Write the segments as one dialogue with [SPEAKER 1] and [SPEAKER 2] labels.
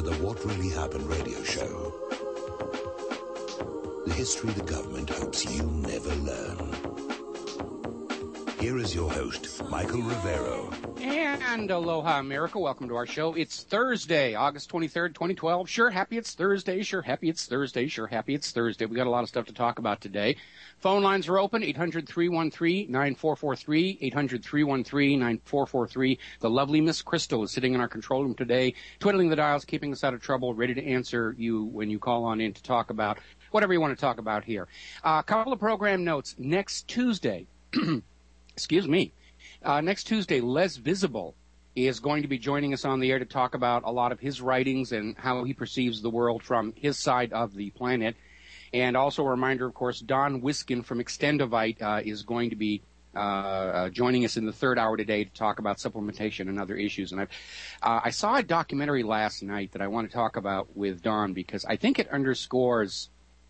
[SPEAKER 1] to the What Really Happened radio show. The history the government hopes you never learn. Here is your host, Michael Rivero.
[SPEAKER 2] And aloha, America. Welcome to our show. It's Thursday, August 23rd, 2012. Sure, happy it's Thursday. Sure, happy it's Thursday. Sure, happy it's Thursday. We got a lot of stuff to talk about today. Phone lines are open, 800-313-9443, 800-313-9443. The lovely Miss Crystal is sitting in our control room today, twiddling the dials, keeping us out of trouble, ready to answer you when you call on in to talk about whatever you want to talk about here. A couple of program notes. Next Tuesday, excuse me, next Tuesday, Les Visible is going to be joining us on the air to talk about a lot of his writings and how he perceives the world from his side of the planet. And also a reminder, of course, Don Wiskin from Extendovite is going to be joining us in the third hour today to talk about supplementation and other issues. And I saw a documentary last night that I want to talk about with Don because I think it underscores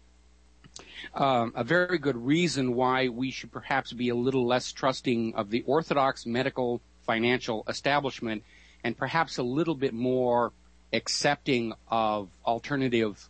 [SPEAKER 2] a very good reason why we should perhaps be a little less trusting of the orthodox medical financial establishment and perhaps a little bit more accepting of alternative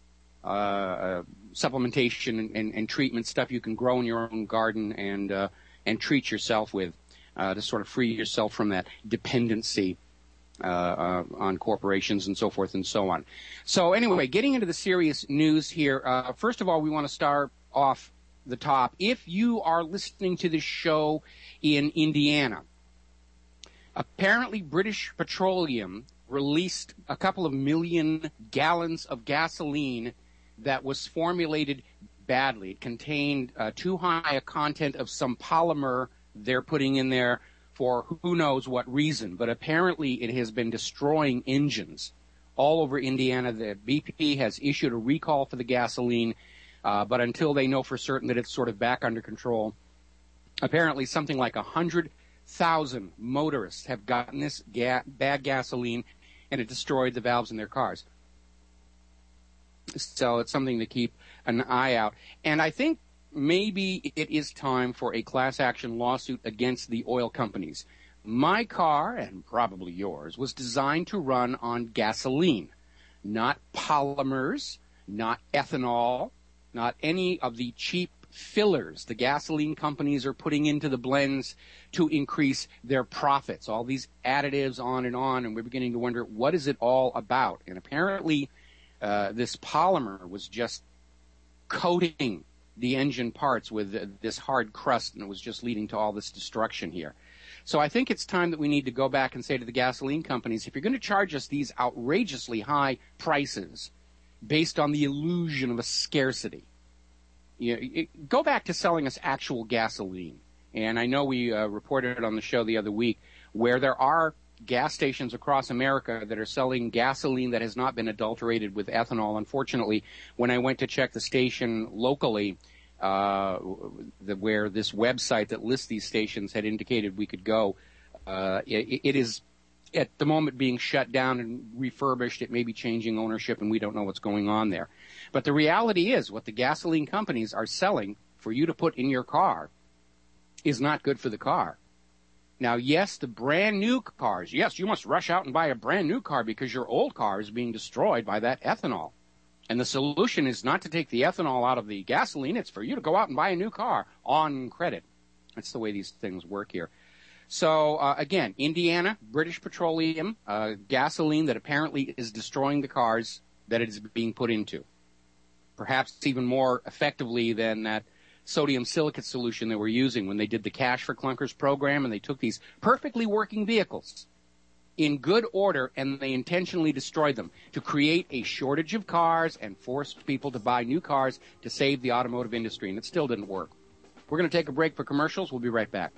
[SPEAKER 2] supplementation and treatment stuff you can grow in your own garden and treat yourself with to sort of free yourself from that dependency on corporations and so forth and so on. So anyway, getting into the serious news here, first of all, we want to start off the top. If you are listening to this show in Indiana, apparently British Petroleum released a couple of million gallons of gasoline that was formulated badly. It contained too high a content of some polymer they're putting in there for who knows what reason, but apparently it has been destroying engines all over Indiana. The BP has issued a recall for the gasoline, but until they know for certain that it's sort of back under control, apparently something like 100,000 motorists have gotten this bad gasoline, and it destroyed the valves in their cars. So it's something to keep an eye out. And I think maybe it is time for a class action lawsuit against the oil companies. My car, and probably yours, was designed to run on gasoline, not polymers, not ethanol, not any of the cheap fillers the gasoline companies are putting into the blends to increase their profits. All these additives on, and we're beginning to wonder, what is it all about? And apparently this polymer was just coating the engine parts with this hard crust, and it was just leading to all this destruction here. So I think it's time that we need to go back and say to the gasoline companies, if you're going to charge us these outrageously high prices based on the illusion of a scarcity, go back to selling us actual gasoline. And I know we reported on the show the other week where there are gas stations across America that are selling gasoline that has not been adulterated with ethanol. Unfortunately, when I went to check the station locally, where this website that lists these stations had indicated we could go, it is at the moment being shut down and refurbished. It may be changing ownership, and we don't know what's going on there. But the reality is what the gasoline companies are selling for you to put in your car is not good for the car. Now, yes, the brand new cars, yes, you must rush out and buy a brand new car because your old car is being destroyed by that ethanol. And the solution is not to take the ethanol out of the gasoline. It's for you to go out and buy a new car on credit. That's the way these things work here. So, again, Indiana, British Petroleum, gasoline that apparently is destroying the cars that it is being put into. Perhaps even more effectively than that sodium silicate solution they were using when they did the Cash for Clunkers program, and they took these perfectly working vehicles in good order and they intentionally destroyed them to create a shortage of cars and force people to buy new cars to save the automotive industry, and it still didn't work. We're going to take a break for commercials. We'll be right back.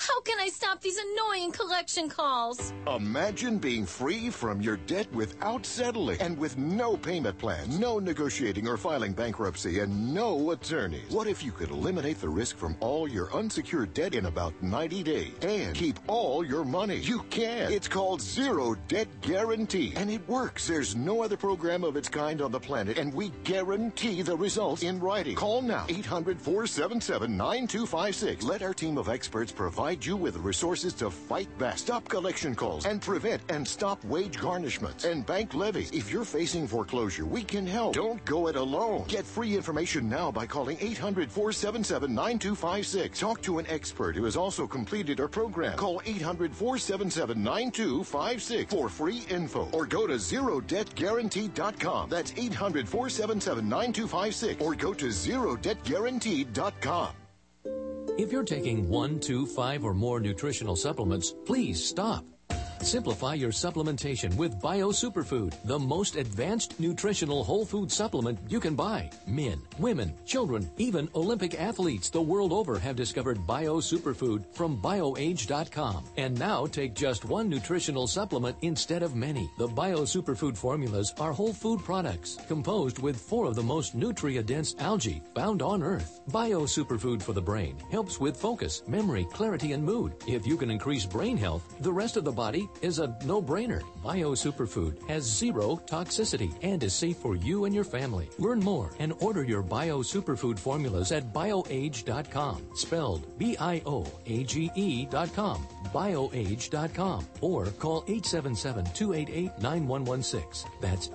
[SPEAKER 3] How can I stop these annoying collection calls?
[SPEAKER 4] Imagine being free from your debt without settling and with no payment plan, no negotiating or filing bankruptcy, and no attorneys. What if you could eliminate the risk from all your unsecured debt in about 90 days and keep all your money? You can. It's called Zero Debt Guarantee, and it works. There's no other program of its kind on the planet, and we guarantee the results in writing. Call now, 800-477-9256. Let our team of experts provide you with the resources to fight back, stop collection calls, and prevent and stop wage garnishments and bank levies. If you're facing foreclosure, we can help. Don't go it alone. Get free information now by calling 800-477-9256. Talk to an expert who has also completed our program. Call 800-477-9256 for free info, or go to ZeroDebtGuarantee.com. That's 800-477-9256, or go to ZeroDebtGuarantee.com.
[SPEAKER 5] If you're taking 1, 2, 5, or more nutritional supplements, please stop. Simplify your supplementation with Bio Superfood, the most advanced nutritional whole food supplement you can buy. Men, women, children, even Olympic athletes the world over have discovered Bio Superfood from BioAge.com. And now take just one nutritional supplement instead of many. The Bio Superfood formulas are whole food products composed with 4 of the most nutrient-dense algae found on Earth. Bio Superfood for the brain helps with focus, memory, clarity, and mood. If you can increase brain health, the rest of the body is a no-brainer. Bio Superfood has 0 toxicity and is safe for you and your family. Learn more and order your Bio Superfood formulas at BioAge.com, spelled BIOAGE.com, BioAge.com, or call 877-288-9116. That's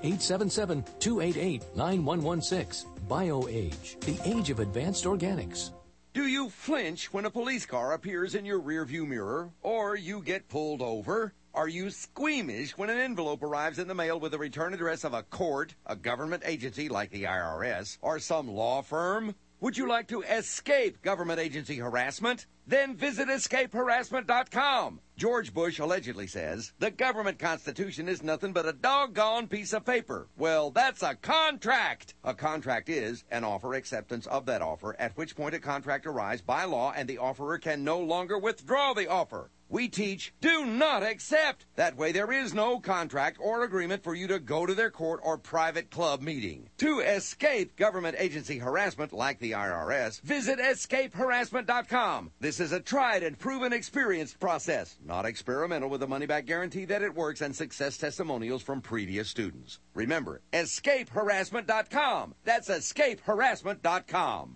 [SPEAKER 5] 877-288-9116. BioAge, the age of advanced organics.
[SPEAKER 6] Do you flinch when a police car appears in your rearview mirror, or you get pulled over? Are you squeamish when an envelope arrives in the mail with the return address of a court, a government agency like the IRS, or some law firm? Would you like to escape government agency harassment? Then visit escapeharassment.com. George Bush allegedly says, the government constitution is nothing but a doggone piece of paper. Well, that's a contract. A contract is an offer acceptance of that offer, at which point a contract arrives by law and the offerer can no longer withdraw the offer. We teach, do not accept. That way there is no contract or agreement for you to go to their court or private club meeting. To escape government agency harassment like the IRS, visit escapeharassment.com. This is a tried and proven experienced process, not experimental, with a money-back guarantee that it works and success testimonials from previous students. Remember, escapeharassment.com. That's escapeharassment.com.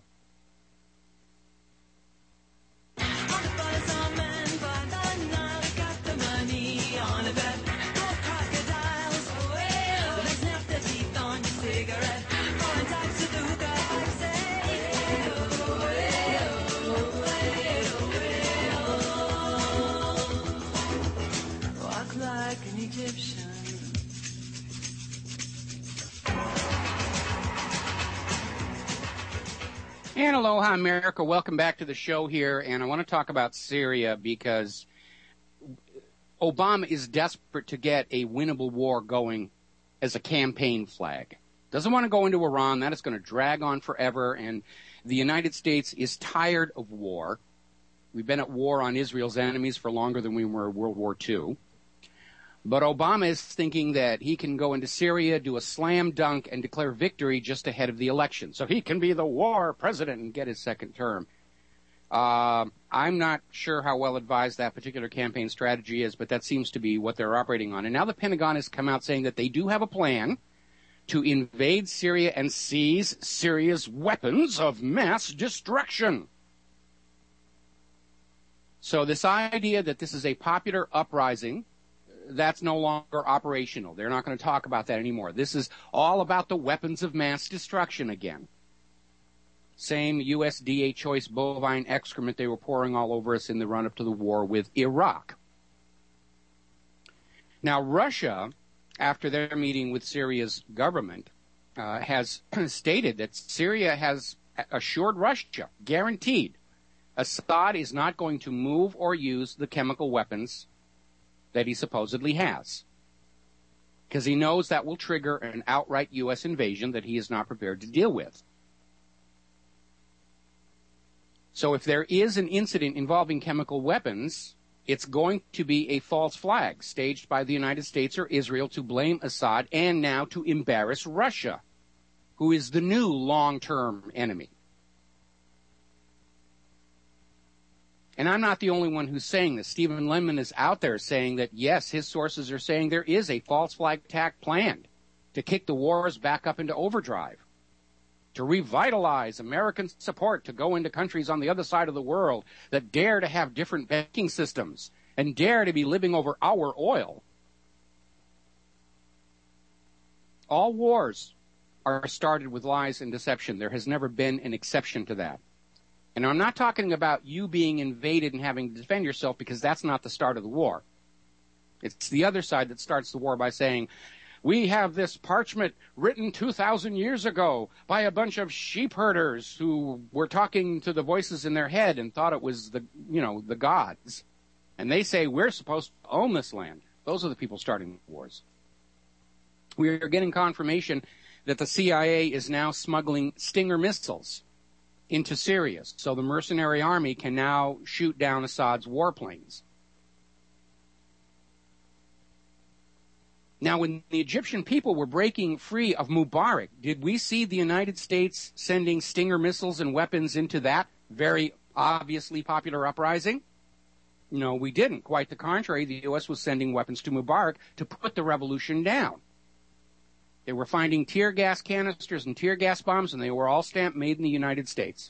[SPEAKER 2] And aloha, America. Welcome back to the show here. And I want to talk about Syria because Obama is desperate to get a winnable war going as a campaign flag. Doesn't want to go into Iran. That is going to drag on forever. And the United States is tired of war. We've been at war on Israel's enemies for longer than we were in World War II. But Obama is thinking that he can go into Syria, do a slam dunk, and declare victory just ahead of the election. So he can be the war president and get his second term. I'm not sure how well advised that particular campaign strategy is, but that seems to be what they're operating on. And now the Pentagon has come out saying that they do have a plan to invade Syria and seize Syria's weapons of mass destruction. So this idea that this is a popular uprising, that's no longer operational. They're not going to talk about that anymore. This is all about the weapons of mass destruction again. Same USDA choice bovine excrement they were pouring all over us in the run-up to the war with Iraq. Now, Russia, after their meeting with Syria's government, has stated that Syria has assured Russia, guaranteed, Assad is not going to move or use the chemical weapons that he supposedly has, because he knows that will trigger an outright U.S. invasion that he is not prepared to deal with. So if there is an incident involving chemical weapons, it's going to be a false flag staged by the United States or Israel to blame Assad and now to embarrass Russia, who is the new long-term enemy. And I'm not the only one who's saying this. Stephen Lemon is out there saying that, yes, his sources are saying there is a false flag attack planned to kick the wars back up into overdrive, to revitalize American support to go into countries on the other side of the world that dare to have different banking systems and dare to be living over our oil. All wars are started with lies and deception. There has never been an exception to that. And I'm not talking about you being invaded and having to defend yourself, because that's not the start of the war. It's the other side that starts the war by saying, we have this parchment written 2,000 years ago by a bunch of sheep herders who were talking to the voices in their head and thought it was the gods. And they say we're supposed to own this land. Those are the people starting the wars. We are getting confirmation that the CIA is now smuggling Stinger missiles into Syria, so the mercenary army can now shoot down Assad's warplanes. Now, when the Egyptian people were breaking free of Mubarak, did we see the United States sending Stinger missiles and weapons into that very obviously popular uprising? No, we didn't. Quite the contrary, the U.S. was sending weapons to Mubarak to put the revolution down. They were finding tear gas canisters and tear gas bombs, and they were all stamped made in the United States.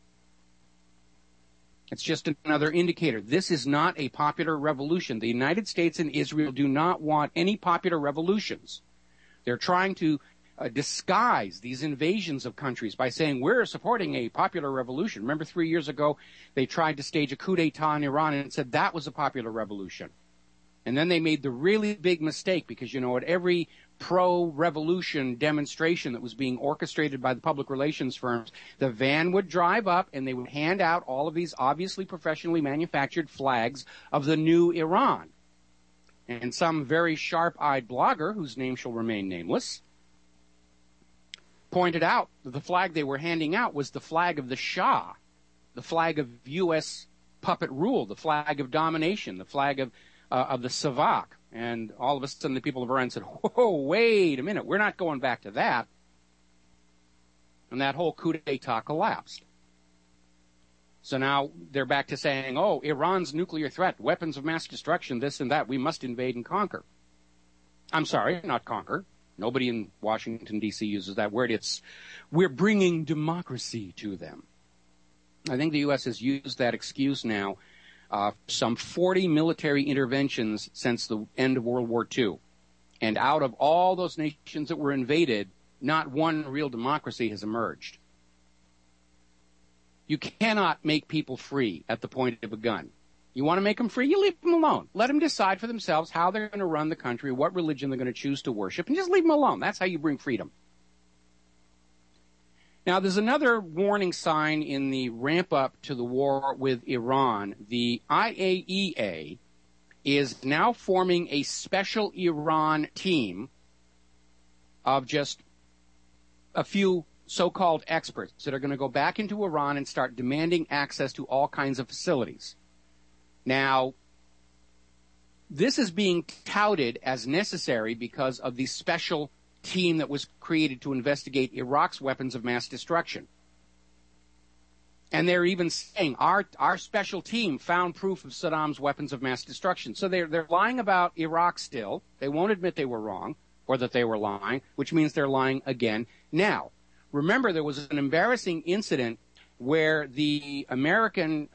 [SPEAKER 2] It's just another indicator. This is not a popular revolution. The United States and Israel do not want any popular revolutions. They're trying to disguise these invasions of countries by saying we're supporting a popular revolution. Remember 3 years ago, they tried to stage a coup d'etat in Iran and said that was a popular revolution. And then they made the really big mistake because, at every pro-revolution demonstration that was being orchestrated by the public relations firms, the van would drive up and they would hand out all of these obviously professionally manufactured flags of the new Iran. And some very sharp-eyed blogger, whose name shall remain nameless, pointed out that the flag they were handing out was the flag of the Shah, the flag of U.S. puppet rule, the flag of domination, the flag of the Savak. And all of a sudden the people of Iran said, whoa, wait a minute, we're not going back to that. And that whole coup d'etat collapsed. So now they're back to saying, oh, Iran's nuclear threat, weapons of mass destruction, this and that, we must invade and conquer. I'm sorry, not conquer. Nobody in Washington, D.C. uses that word. We're bringing democracy to them. I think the U.S. has used that excuse now some 40 military interventions since the end of World War II. And out of all those nations that were invaded, not one real democracy has emerged. You cannot make people free at the point of a gun. You want to make them free, you leave them alone. Let them decide for themselves how they're going to run the country, what religion they're going to choose to worship, and just leave them alone. That's how you bring freedom. Now, there's another warning sign in the ramp-up to the war with Iran. The IAEA is now forming a special Iran team of just a few so-called experts that are going to go back into Iran and start demanding access to all kinds of facilities. Now, this is being touted as necessary because of the special team that was created to investigate Iraq's weapons of mass destruction. And they're even saying our special team found proof of Saddam's weapons of mass destruction. So they're lying about Iraq still. They won't admit they were wrong or that they were lying, which means they're lying again. Now, remember there was an embarrassing incident where the American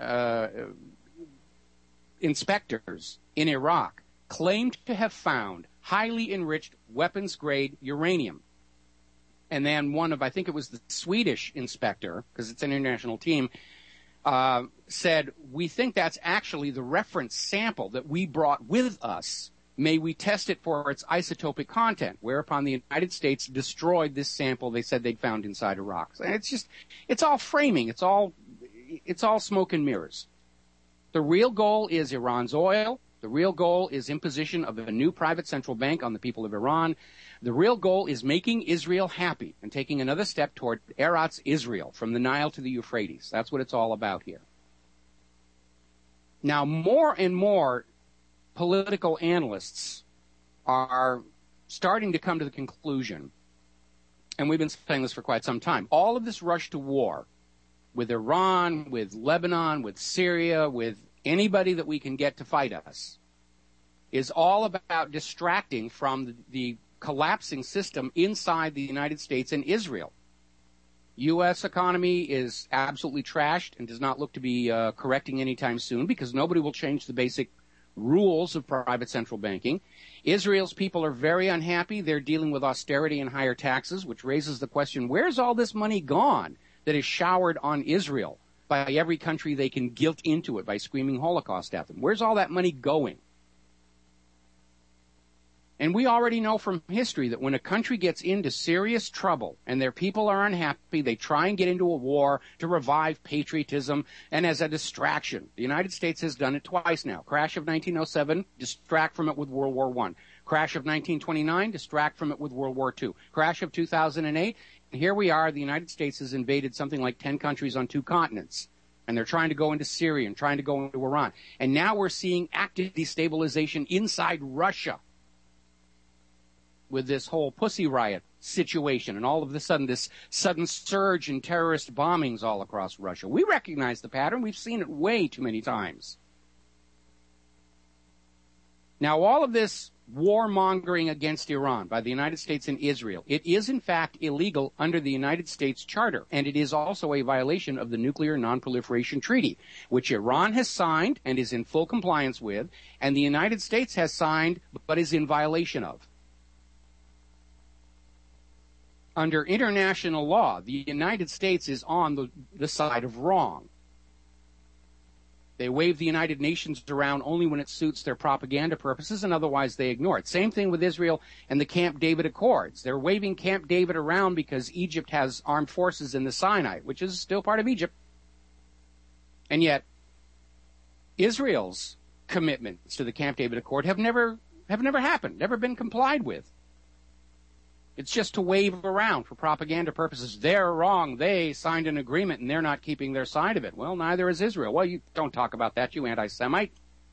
[SPEAKER 2] inspectors in Iraq claimed to have found highly enriched weapons-grade uranium. And then one of, I think it was the Swedish inspector, because it's an international team, said, we think that's actually the reference sample that we brought with us. May we test it for its isotopic content? Whereupon the United States destroyed this sample they said they'd found inside Iraq. And it's all framing. It's all smoke and mirrors. The real goal is Iran's oil. The real goal is imposition of a new private central bank on the people of Iran. The real goal is making Israel happy and taking another step toward Eretz Israel from the Nile to the Euphrates. That's what it's all about here. Now, more and more political analysts are starting to come to the conclusion, and we've been saying this for quite some time, all of this rush to war with Iran, with Lebanon, with Syria, with anybody that we can get to fight us, is all about distracting from the collapsing system inside the United States and Israel. U.S. economy is absolutely trashed and does not look to be correcting anytime soon because nobody will change the basic rules of private central banking. Israel's people are very unhappy. They're dealing with austerity and higher taxes, which raises the question, where's all this money gone that is showered on Israel by every country they can guilt into it by screaming Holocaust at them? Where's all that money going? And we already know from history that when a country gets into serious trouble and their people are unhappy, they try and get into a war to revive patriotism and as a distraction. The United States has done it twice now. Crash of 1907, distract from it with World War I. Crash of 1929, distract from it with World War II. Crash of 2008, and here we are, the United States has invaded something like 10 countries on 2 continents. And they're trying to go into Syria and trying to go into Iran. And now we're seeing active destabilization inside Russia with this whole Pussy Riot situation and all of a sudden this sudden surge in terrorist bombings all across Russia. We recognize the pattern. We've seen it way too many times. Now, all of this warmongering against Iran by the United States and Israel, it is in fact illegal under the United States Charter, and it is also a violation of the Nuclear Non-Proliferation Treaty, which Iran has signed and is in full compliance with, and the United States has signed but is in violation of. Under international law, the United States is on the side of wrong. They wave the United Nations around only when it suits their propaganda purposes, and otherwise they ignore it. Same thing with Israel and the Camp David Accords. They're waving Camp David around because Egypt has armed forces in the Sinai, which is still part of Egypt. And yet, Israel's commitments to the Camp David Accord have never happened, never been complied with. It's just to wave around for propaganda purposes. They're wrong. They signed an agreement and they're not keeping their side of it. Well, neither is Israel. Well, you don't talk about that, you anti-Semite.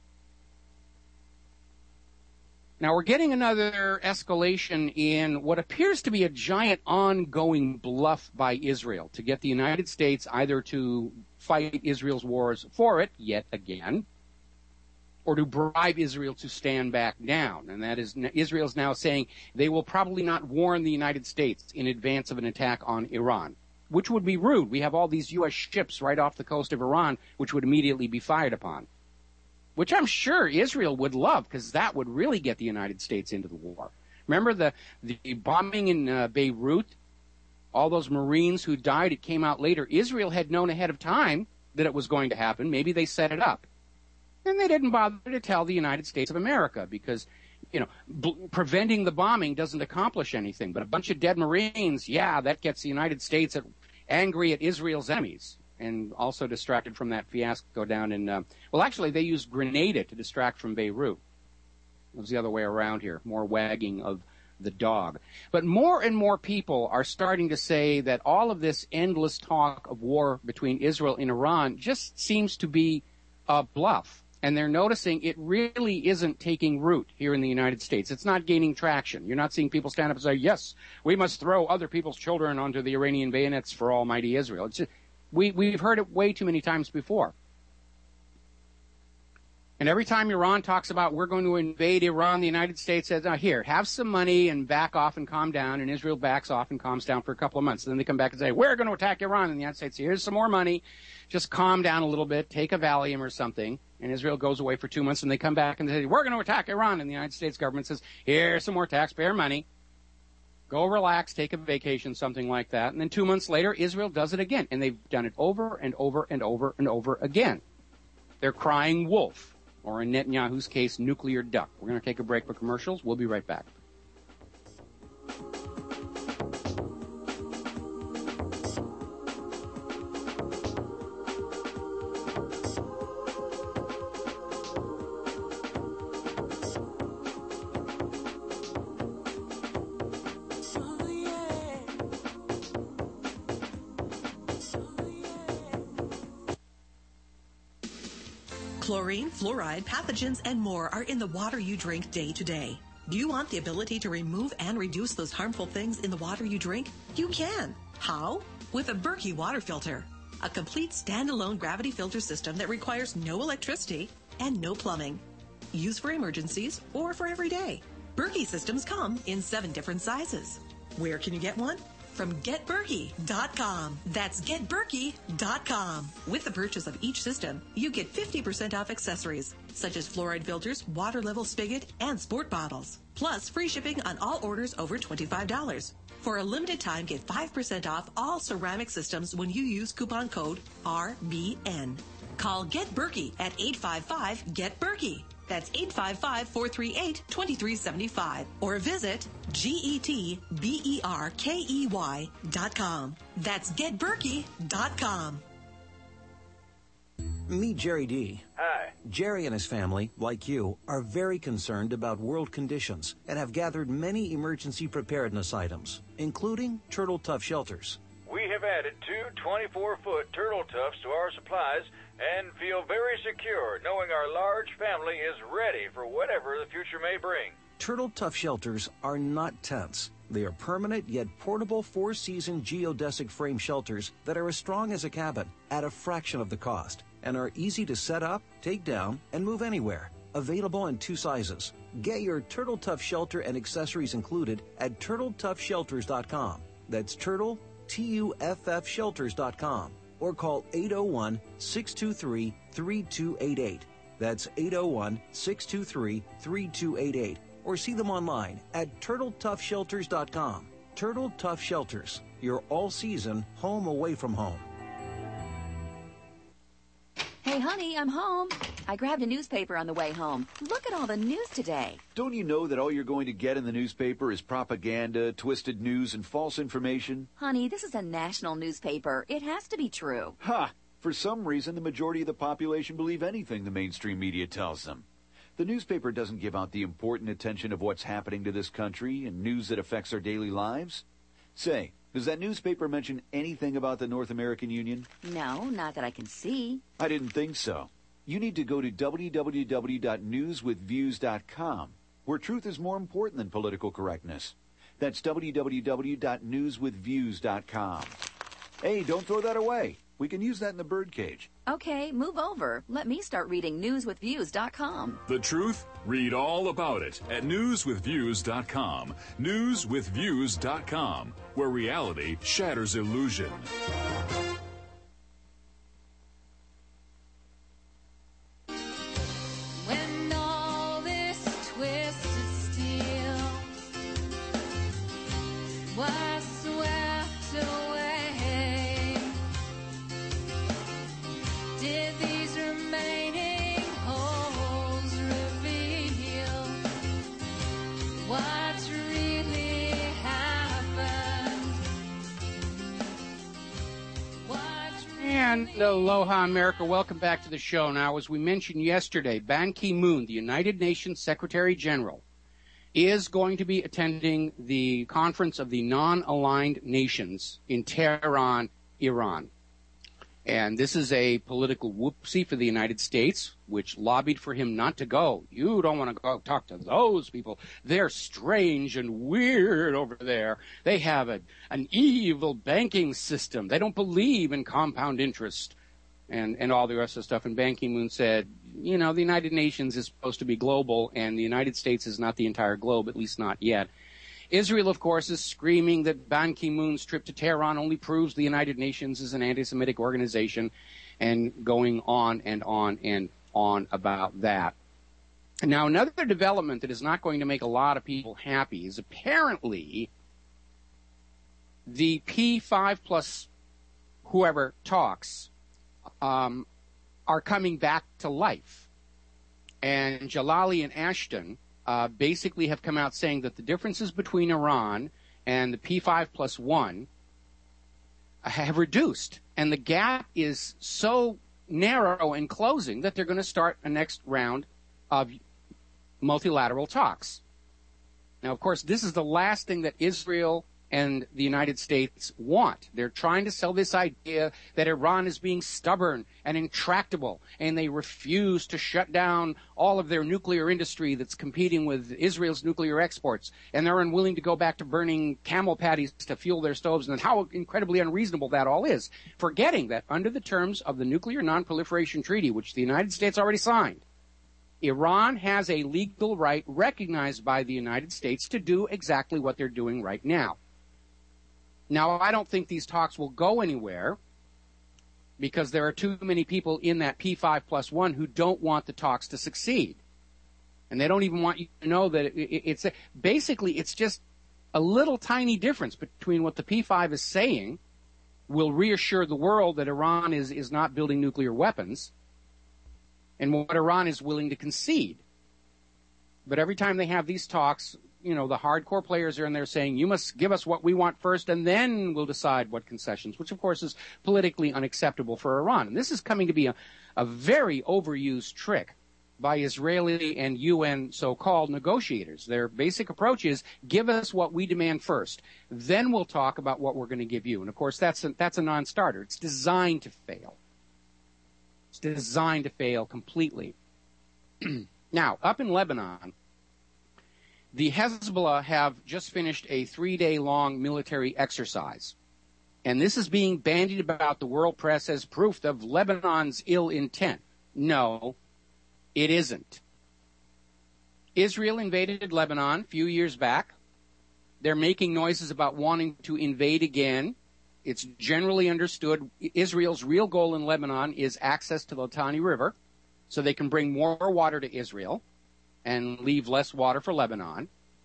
[SPEAKER 2] Now, we're getting another escalation in what appears to be a giant ongoing bluff by Israel to get the United States either to fight Israel's wars for it yet again, or to bribe Israel to stand back down. And that is, Israel's now saying they will probably not warn the United States in advance of an attack on Iran, which would be rude. We have all these U.S. ships right off the coast of Iran, which would immediately be fired upon, which I'm sure Israel would love, because that would really get the United States into the war. Remember the bombing in Beirut? All those Marines who died, it came out later. Israel had known ahead of time that it was going to happen. Maybe they set it up. And they didn't bother to tell the United States of America because, preventing the bombing doesn't accomplish anything. But a bunch of dead Marines, yeah, that gets the United States angry at Israel's enemies and also distracted from that fiasco down in, actually, they used Grenada to distract from Beirut. It was the other way around here, more wagging of the dog. But more and more people are starting to say that all of this endless talk of war between Israel and Iran just seems to be a bluff. And they're noticing it really isn't taking root here in the United States. It's not gaining traction. You're not seeing people stand up and say, yes, we must throw other people's children onto the Iranian bayonets for almighty Israel. It's just, we've heard it way too many times before. And every time Iran talks about we're going to invade Iran, the United States says, here, have some money and back off and calm down. And Israel backs off and calms down for a couple of months. And then they come back and say, we're going to attack Iran. And the United States says, here's some more money. Just calm down a little bit. Take a Valium or something. And Israel goes away for 2 months. And they come back and they say, we're going to attack Iran. And the United States government says, here's some more taxpayer money. Go relax, take a vacation, something like that. And then 2 months later, Israel does it again. And they've done it over and over and over and over again. They're crying wolf. Or in Netanyahu's case, nuclear duck. We're going to take a break for commercials. We'll be right back.
[SPEAKER 7] Chlorine, fluoride, pathogens, and more are in the water you drink day to day. Do you want the ability to remove and reduce those harmful things in the water you drink? You can. How? With a Berkey water filter. A complete standalone gravity filter system that requires no electricity and no plumbing. Used for emergencies or for every day. Berkey systems come in 7 different sizes. Where can you get one? From GetBerkey.com. That's GetBerkey.com. With the purchase of each system, you get 50% off accessories, such as fluoride filters, water level spigot, and sport bottles. Plus, free shipping on all orders over $25. For a limited time, get 5% off all ceramic systems when you use coupon code RBN. Call Get Berkey at 855-GET-BERKEY. That's 855-438-2375. Or visit GetBerkey.com. That's GetBerkey.com.
[SPEAKER 8] Meet Jerry D.
[SPEAKER 9] Hi.
[SPEAKER 8] Jerry and his family, like you, are very concerned about world conditions and have gathered many emergency preparedness items, including Turtle Tough shelters.
[SPEAKER 9] We have added 2 24-foot turtle tufts to our supplies and feel very secure knowing our large family is ready for whatever the future may bring.
[SPEAKER 8] Turtle Tough shelters are not tents. They are permanent yet portable 4-season geodesic frame shelters that are as strong as a cabin at a fraction of the cost and are easy to set up, take down, and move anywhere. Available in 2 sizes. Get your Turtle Tough shelter and accessories included at TurtleToughShelters.com. That's Turtle, TUFF Shelters.com, or call 801-623-3288. That's 801-623-3288. Or see them online at TurtleToughShelters.com. Turtle Tough Shelters, your all-season home away from home.
[SPEAKER 10] Hey, honey, I'm home. I grabbed a newspaper on the way home. Look at all the news today.
[SPEAKER 11] Don't you know that all you're going to get in the newspaper is propaganda, twisted news, and false information?
[SPEAKER 10] Honey, this is a national newspaper. It has to be true.
[SPEAKER 11] Ha! For some reason, the majority of the population believe anything the mainstream media tells them. The newspaper doesn't give out the important attention of what's happening to this country and news that affects our daily lives. Say, does that newspaper mention anything about the North American Union?
[SPEAKER 10] No, not that I can see.
[SPEAKER 11] I didn't think so. You need to go to www.newswithviews.com, where truth is more important than political correctness. That's www.newswithviews.com. Hey, don't throw that away. We can use that in the birdcage.
[SPEAKER 10] Okay, move over. Let me start reading newswithviews.com.
[SPEAKER 12] The truth? Read all about it at newswithviews.com. Newswithviews.com, where reality shatters illusion.
[SPEAKER 3] When all this twisted steel was swept away, did these remaining holes reveal what really happened?
[SPEAKER 2] And aloha, America. Welcome back to the show. Now, as we mentioned yesterday, Ban Ki-moon, the United Nations Secretary General, is going to be attending the Conference of the Non-Aligned Nations in Tehran, Iran. And this is a political whoopsie for the United States, which lobbied for him not to go. You don't want to go talk to those people. They're strange and weird over there. They have an evil banking system. They don't believe in compound interest and all the rest of the stuff. And Ban Ki-moon said, you know, the United Nations is supposed to be global, and the United States is not the entire globe, at least not yet. Israel, of course, is screaming that Ban Ki-moon's trip to Tehran only proves the United Nations is an anti-Semitic organization, and going on and on and on about that. Now, another development that is not going to make a lot of people happy is apparently the P5 plus whoever talks are coming back to life. And Jalali and Ashton basically have come out saying that the differences between Iran and the P5 plus 1 have reduced. And the gap is so narrow and closing that they're going to start a next round of multilateral talks. Now, of course, this is the last thing that Israel and the United States want. They're trying to sell this idea that Iran is being stubborn and intractable, and they refuse to shut down all of their nuclear industry that's competing with Israel's nuclear exports, and they're unwilling to go back to burning camel patties to fuel their stoves, and how incredibly unreasonable that all is, forgetting that under the terms of the Nuclear Non-Proliferation Treaty, which the United States already signed, Iran has a legal right recognized by the United States to do exactly what they're doing right now. Now, I don't think these talks will go anywhere because there are too many people in that P5+1 who don't want the talks to succeed. And they don't even want you to know that it's basically it's just a little tiny difference between what the P5 is saying will reassure the world that Iran is not building nuclear weapons and what Iran is willing to concede. But every time they have these talks, you know, the hardcore players are in there saying, you must give us what we want first, and then we'll decide what concessions, which, of course, is politically unacceptable for Iran. And this is coming to be a very overused trick by Israeli and UN so-called negotiators. Their basic approach is, give us what we demand first. Then we'll talk about what we're going to give you. And, of course, that's a non-starter. It's designed to fail. It's designed to fail completely. Now, up in Lebanon, the Hezbollah have just finished a 3-day-long military exercise. And this is being bandied about the world press as proof of Lebanon's ill intent. No, it isn't. Israel invaded Lebanon a few years back. They're making noises about wanting to invade again. It's generally understood Israel's real goal in Lebanon is access to the Litani River so they can bring more water to Israel and leave less water for Lebanon.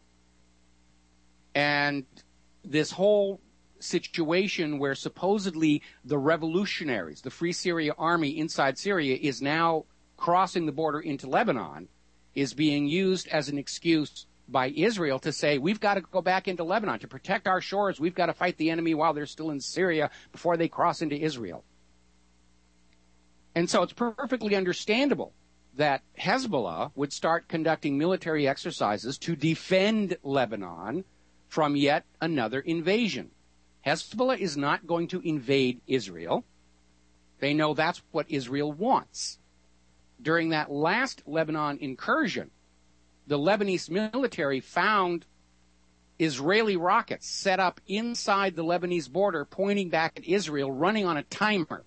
[SPEAKER 2] And this whole situation where supposedly the revolutionaries, the Free Syria Army inside Syria, is now crossing the border into Lebanon is being used as an excuse by Israel to say, we've got to go back into Lebanon. To protect our shores, we've got to fight the enemy while they're still in Syria before they cross into Israel. And so it's perfectly understandable that Hezbollah would start conducting military exercises to defend Lebanon from yet another invasion. Hezbollah is not going to invade Israel. They know that's what Israel wants. During that last Lebanon incursion, the Lebanese military found Israeli rockets set up inside the Lebanese border pointing back at Israel, running on a timer,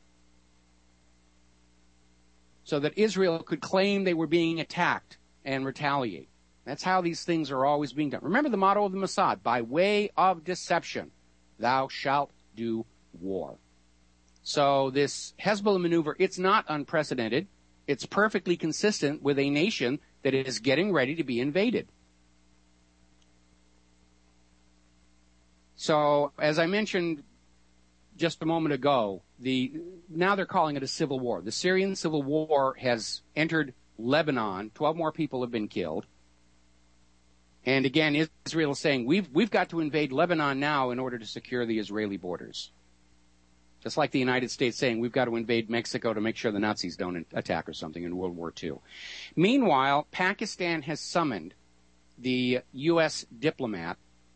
[SPEAKER 2] so that Israel could claim they were being attacked and retaliate. That's how these things are always being done. Remember the motto of the Mossad, by way of deception, thou shalt do war. So this Hezbollah maneuver, it's not unprecedented. It's perfectly consistent with a nation that is getting ready to be invaded. So, as I mentioned just a moment ago, now they're calling it a civil war. The Syrian civil war has entered Lebanon. 12 more people have been killed. And again, Israel is saying, we've got to invade Lebanon now in order to secure the Israeli borders. Just like the United States saying, we've got to invade Mexico to make sure the Nazis don't attack or something in World War II. Meanwhile, Pakistan has summoned the U.S. diplomat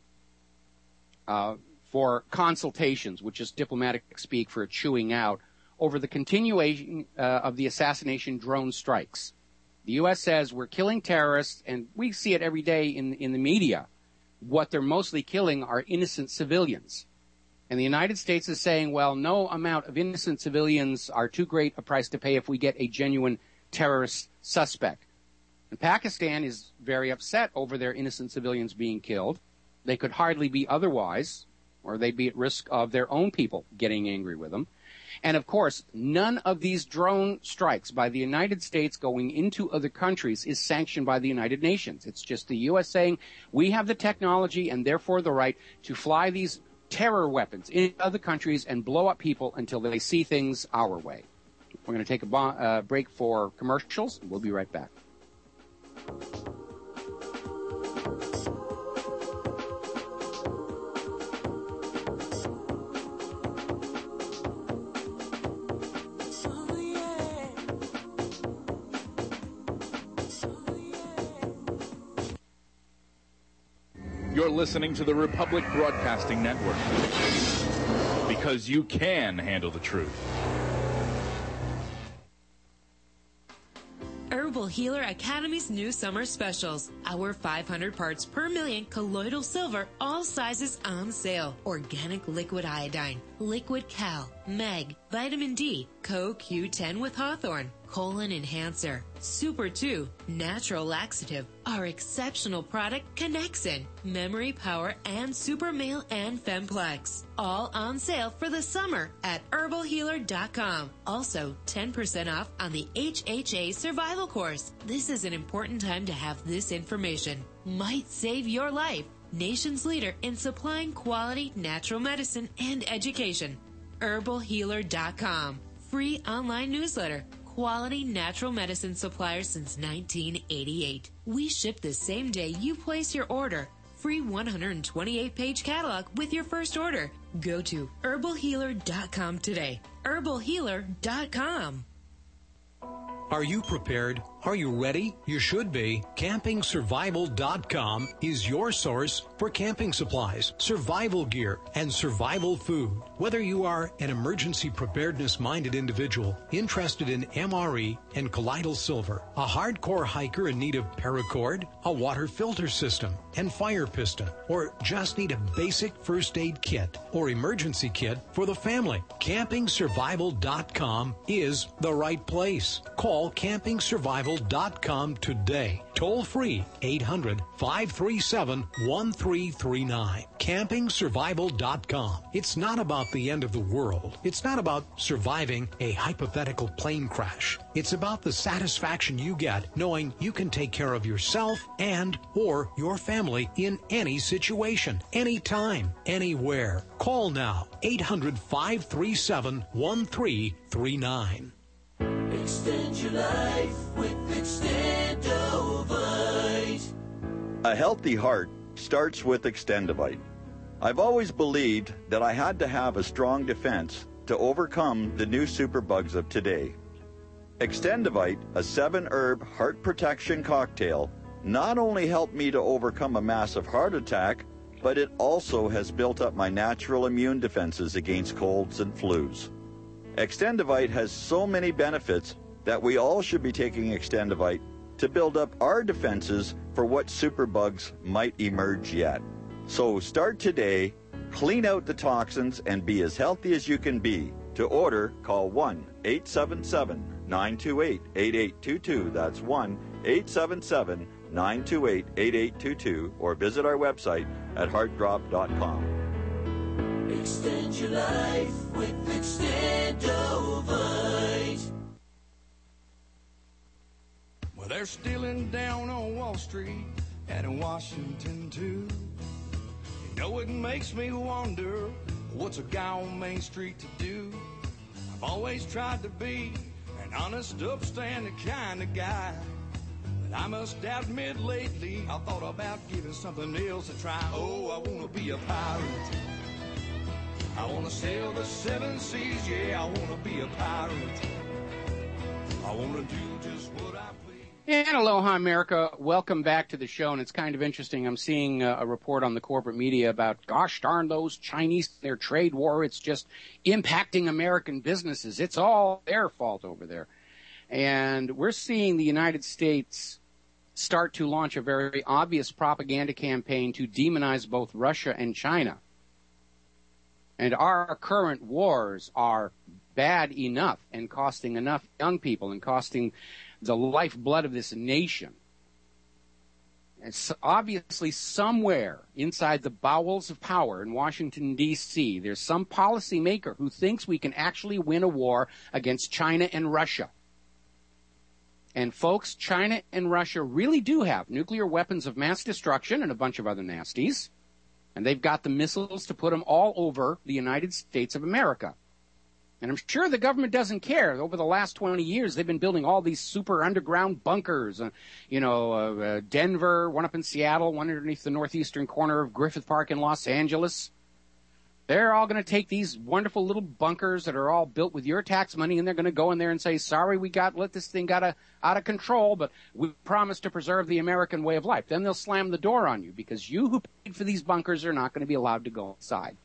[SPEAKER 2] for consultations, which is diplomatic speak for chewing out, over the continuation of the assassination drone strikes. The U.S. says we're killing terrorists, and we see it every day in the media. What they're mostly killing are innocent civilians. And the United States is saying, well, no amount of innocent civilians are too great a price to pay if we get a genuine terrorist suspect. And Pakistan is very upset over their innocent civilians being killed. They could hardly be otherwise, or they'd be at risk of their own people getting angry with them. And, of course, none of these drone strikes by the United States going into other countries is sanctioned by the United Nations. It's just the U.S. saying, we have the technology and therefore the right to fly these terror weapons in other countries and blow up people until they see things our way. We're going to take a break for commercials. We'll be right back.
[SPEAKER 12] You're listening to the Republic Broadcasting Network. Because you can handle the truth.
[SPEAKER 13] Herbal Healer Academy's new summer specials. Our 500 parts per million colloidal silver, all sizes on sale. Organic liquid iodine, liquid cal, mag, vitamin D, CoQ10 with Hawthorne, colon enhancer, Super 2, natural laxative, our exceptional product Connexin, memory power, and Super Male and Femplex. All on sale for the summer at herbalhealer.com. Also, 10% off on the HHA survival course. This is an important time to have this information. Might save your life. Nation's leader in supplying quality natural medicine and education. herbalhealer.com. Free online newsletter. Quality natural medicine supplier since 1988. We ship the same day you place your order. Free 128-page catalog with your first order. Go to herbalhealer.com today. herbalhealer.com.
[SPEAKER 14] Are you prepared? Are you ready? You should be. CampingSurvival.com is your source for camping supplies, survival gear, and survival food. Whether you are an emergency preparedness-minded individual interested in MRE and colloidal silver, a hardcore hiker in need of paracord, a water filter system, and fire piston, or just need a basic first aid kit or emergency kit for the family, CampingSurvival.com is the right place. Call CampingSurvival.com today. Toll free 800-537-1339. CampingSurvival.com. It's not about the end of the world. It's not about surviving a hypothetical plane crash. It's about the satisfaction you get knowing you can take care of yourself and or your family in any situation, anytime, anywhere. Call now 800-537-1339.
[SPEAKER 15] Extend your life with Extendovite.
[SPEAKER 16] A healthy heart starts with Extendovite. I've always believed that I had to have a strong defense to overcome the new superbugs of today. Extendovite, a 7-herb heart protection cocktail, not only helped me to overcome a massive heart attack, but it also has built up my natural immune defenses against colds and flus. Extendovite has so many benefits that we all should be taking Extendovite to build up our defenses for what superbugs might emerge yet. So start today, clean out the toxins, and be as healthy as you can be. To order, call 1-877-928-8822. That's 1-877-928-8822, or visit our website at heartdrop.com.
[SPEAKER 15] Extend your life with Extendovite.
[SPEAKER 17] Well, they're stealing down on Wall Street and in Washington, too. You know, it makes me wonder, what's a guy on Main Street to do? I've always tried to be an honest, upstanding kind of guy. But I must admit lately, I thought about giving something else a try. Oh, I want to be a pirate. I want to sail the 7 seas, yeah, I want to be a pirate. I want to do just what I please.
[SPEAKER 2] And aloha, America. Welcome back to the show. And it's kind of interesting. I'm seeing a report on the corporate media about, gosh darn those Chinese, their trade war. It's just impacting American businesses. It's all their fault over there. And we're seeing the United States start to launch a very obvious propaganda campaign to demonize both Russia and China. And our current wars are bad enough and costing enough young people and costing the lifeblood of this nation. It's obviously somewhere inside the bowels of power in Washington, D.C., there's some policymaker who thinks we can actually win a war against China and Russia. And folks, China and Russia really do have nuclear weapons of mass destruction and a bunch of other nasties. And they've got the missiles to put them all over the United States of America. And I'm sure the government doesn't care. Over the last 20 years, they've been building all these super underground bunkers. Denver, one up in Seattle, one underneath the northeastern corner of Griffith Park in Los Angeles. They're all going to take these wonderful little bunkers that are all built with your tax money, and they're going to go in there and say, sorry, let this thing got out of control, but we promise to preserve the American way of life. Then they'll slam the door on you because you who paid for these bunkers are not going to be allowed to go inside.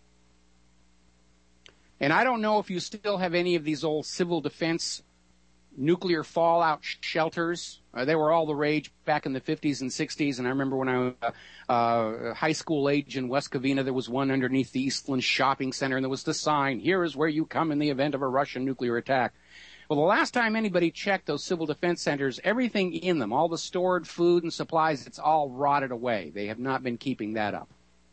[SPEAKER 2] And I don't know if you still have any of these old civil defense nuclear fallout shelters. They were all the rage back in the 50s and 60s. And I remember when I was high school age in West Covina, there was one underneath the Eastland Shopping Center, and there was the sign, here is where you come in the event of a Russian nuclear attack. Well, the last time anybody checked those civil defense centers, everything in them, all the stored food and supplies, it's all rotted away. They have not been keeping that up.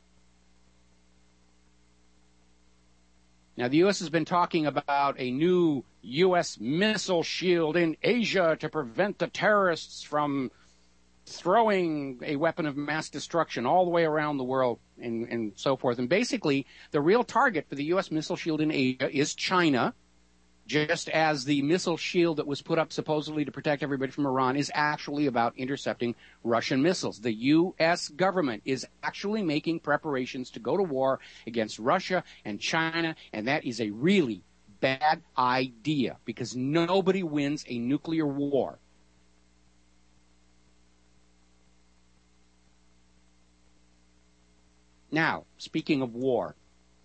[SPEAKER 2] Now, the U.S. has been talking about a new U.S. missile shield in Asia to prevent the terrorists from throwing a weapon of mass destruction all the way around the world and so forth. And basically, the real target for the U.S. missile shield in Asia is China, just as the missile shield that was put up supposedly to protect everybody from Iran is actually about intercepting Russian missiles. The U.S. government is actually making preparations to go to war against Russia and China, and that is a really bad idea because nobody wins a nuclear war. Now, speaking of war,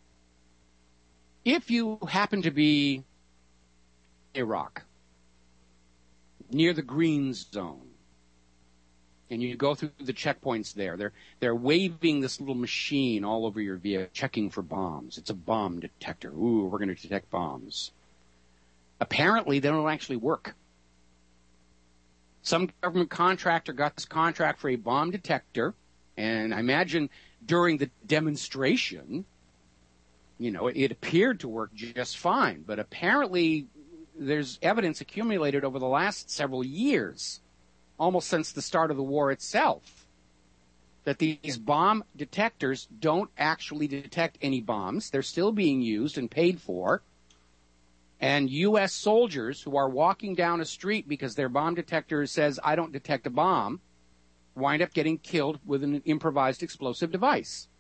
[SPEAKER 2] if you happen to be Iraq, near the green zone, and you go through the checkpoints there, they're waving this little machine all over your vehicle, checking for bombs. It's a bomb detector. Ooh, we're going to detect bombs. Apparently, they don't actually work. Some government contractor got this contract for a bomb detector, and I imagine during the demonstration, it appeared to work just fine, but apparently there's evidence accumulated over the last several years, almost since the start of the war itself, that these bomb detectors don't actually detect any bombs. They're still being used and paid for. And U.S. soldiers who are walking down a street because their bomb detector says, I don't detect a bomb, wind up getting killed with an improvised explosive device.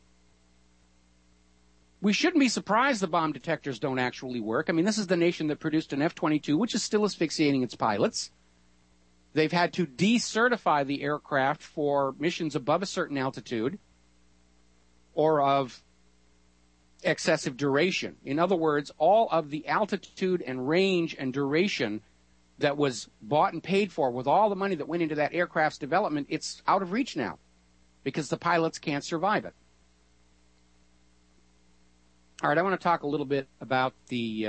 [SPEAKER 2] We shouldn't be surprised the bomb detectors don't actually work. I mean, this is the nation that produced an F-22, which is still asphyxiating its pilots. They've had to decertify the aircraft for missions above a certain altitude or of excessive duration. In other words, all of the altitude and range and duration that was bought and paid for with all the money that went into that aircraft's development, it's out of reach now because the pilots can't survive it. All right, I want to talk a little bit about the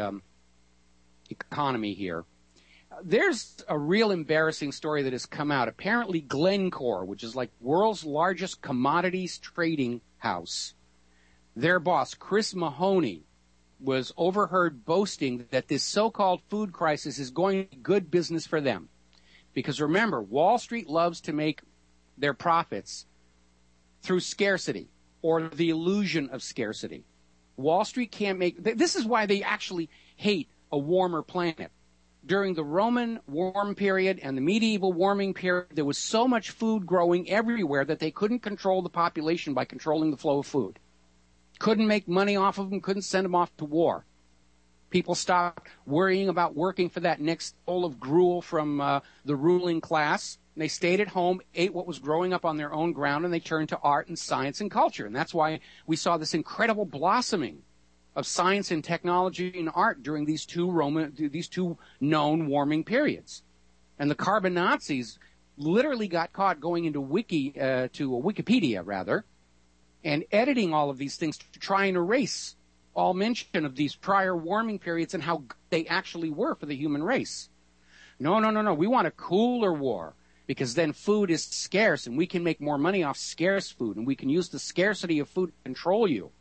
[SPEAKER 2] economy here. There's a real embarrassing story that has come out. Apparently Glencore, which is like world's largest commodities trading house, their boss, Chris Mahoney, was overheard boasting that this so-called food crisis is going to be good business for them. Because remember, Wall Street loves to make their profits through scarcity or the illusion of scarcity. Wall Street can't make... This is why they actually hate a warmer planet. During the Roman warm period and the medieval warming period, there was so much food growing everywhere that they couldn't control the population by controlling the flow of food. Couldn't make money off of them, couldn't send them off to war. People stopped worrying about working for that next bowl of gruel from the ruling class. They stayed at home, ate what was growing up on their own ground, and they turned to art and science and culture. And that's why we saw this incredible blossoming of science and technology and art during these two known warming periods. And the carbon Nazis literally got caught going into Wikipedia rather, and editing all of these things to try and erase all mention of these prior warming periods and how good they actually were for the human race. No. We want a cooler war, because then food is scarce and we can make more money off scarce food, and we can use the scarcity of food to control you.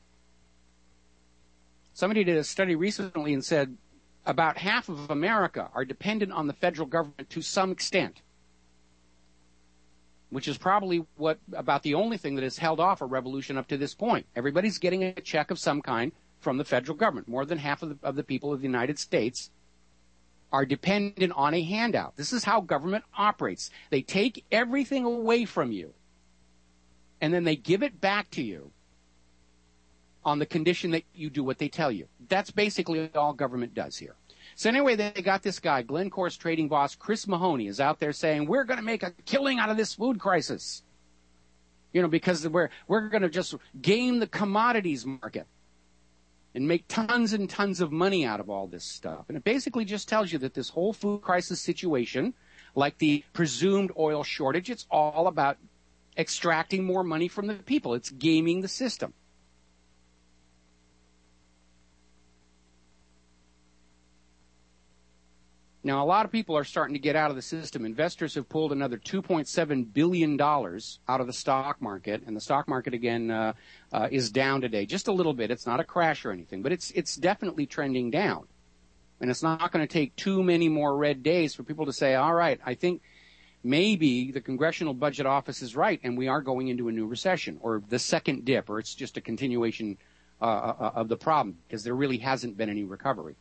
[SPEAKER 2] Somebody did a study recently and said about half of America are dependent on the federal government to some extent, which is probably about the only thing that has held off a revolution up to this point. Everybody's getting a check of some kind from the federal government. More than half of the people of the United States are dependent on a handout. This is how government operates. They take everything away from you, and then they give it back to you on the condition that you do what they tell you. That's basically all government does here. So anyway, they got this guy, Glencore's trading boss, Chris Mahoney, is out there saying, we're going to make a killing out of this food crisis. You know, because we're going to just game the commodities market and make tons and tons of money out of all this stuff. And it basically just tells you that this whole food crisis situation, like the presumed oil shortage, it's all about extracting more money from the people. It's gaming the system. Now, a lot of people are starting to get out of the system. Investors have pulled another $2.7 billion out of the stock market, and the stock market, again, is down today. Just a little bit. It's not a crash or anything, but it's definitely trending down. And it's not going to take too many more red days for people to say, all right, I think maybe the Congressional Budget Office is right, and we are going into a new recession, or the second dip, or it's just a continuation of the problem, because there really hasn't been any recovery.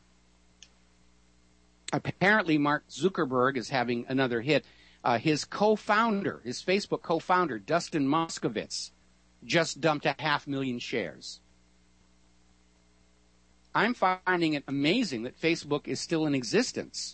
[SPEAKER 2] Apparently, Mark Zuckerberg is having another hit. His co-founder, his Facebook co-founder, Dustin Moskovitz, just dumped 500,000 shares. I'm finding it amazing that Facebook is still in existence.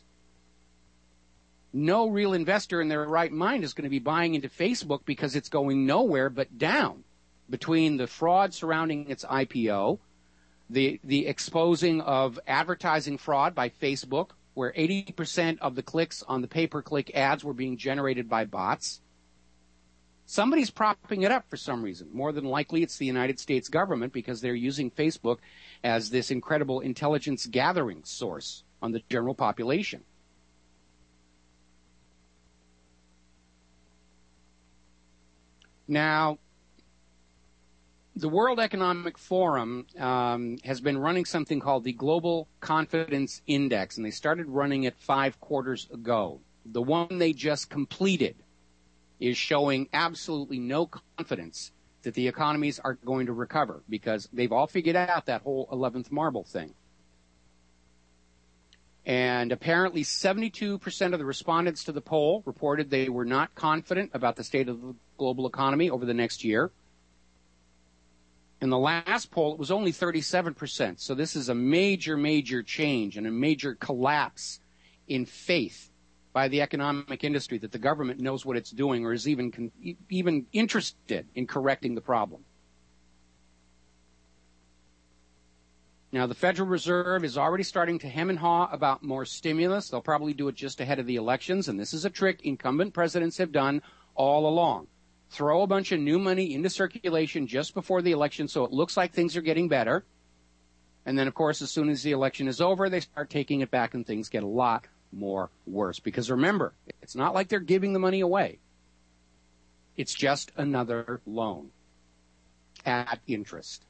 [SPEAKER 2] No real investor in their right mind is going to be buying into Facebook because it's going nowhere but down. Between the fraud surrounding its IPO, the exposing of advertising fraud by Facebook, where 80% of the clicks on the pay-per-click ads were being generated by bots. Somebody's propping it up for some reason. More than likely, it's the United States government, because they're using Facebook as this incredible intelligence gathering source on the general population. Now, the World Economic Forum has been running something called the Global Confidence Index, and they started running it 5 quarters ago. The one they just completed is showing absolutely no confidence that the economies are going to recover, because they've all figured out that whole 11th marble thing. And apparently 72% of the respondents to the poll reported they were not confident about the state of the global economy over the next year. In the last poll, it was only 37%. So this is a major, major change and a major collapse in faith by the economic industry that the government knows what it's doing or is even interested in correcting the problem. Now, the Federal Reserve is already starting to hem and haw about more stimulus. They'll probably do it just ahead of the elections, and this is a trick incumbent presidents have done all along. Throw a bunch of new money into circulation just before the election so it looks like things are getting better. And then, of course, as soon as the election is over, they start taking it back and things get a lot more worse. Because remember, it's not like they're giving the money away. It's just another loan at interest.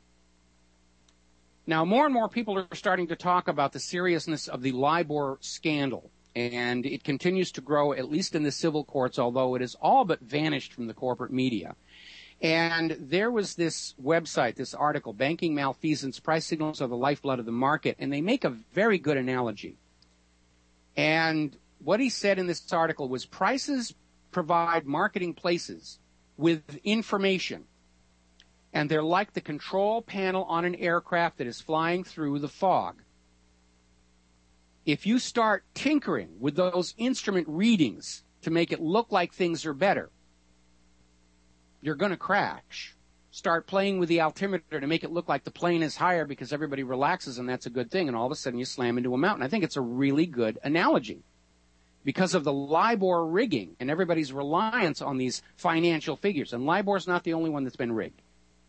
[SPEAKER 2] Now, more and more people are starting to talk about the seriousness of the LIBOR scandal. And it continues to grow, at least in the civil courts, although it has all but vanished from the corporate media. And there was this website, this article, Banking Malfeasance, Price Signals Are the Lifeblood of the Market, and they make a very good analogy. And what he said in this article was prices provide marketing places with information, and they're like the control panel on an aircraft that is flying through the fog. If you start tinkering with those instrument readings to make it look like things are better, you're going to crash. Start playing with the altimeter to make it look like the plane is higher because everybody relaxes and that's a good thing, and all of a sudden you slam into a mountain. I think it's a really good analogy. Because of the LIBOR rigging and everybody's reliance on these financial figures, and LIBOR's not the only one that's been rigged.